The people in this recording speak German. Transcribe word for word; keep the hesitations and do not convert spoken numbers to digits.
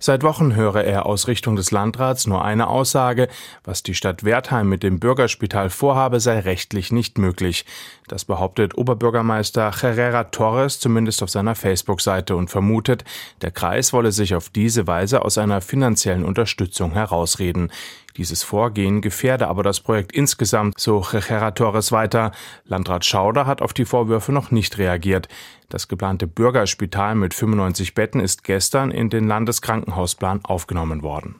Seit Wochen höre er aus Richtung des Landrats nur eine Aussage: Was die Stadt Wertheim mit dem Bürgerspital vorhabe, sei rechtlich nicht möglich. Das behauptet Oberbürgermeister Herrera Torres zumindest auf seiner Facebook-Seite und vermutet, der Kreis wolle sich auf diese Weise aus einer finanziellen Unterstützung herausreden. Dieses Vorgehen gefährde aber das Projekt insgesamt, so Herrera Torres weiter. Landrat Schauder hat auf die Vorwürfe noch nicht reagiert. Das geplante Bürgerspital mit fünfundneunzig Betten ist gestern in den Landeskrankenhausplan aufgenommen worden.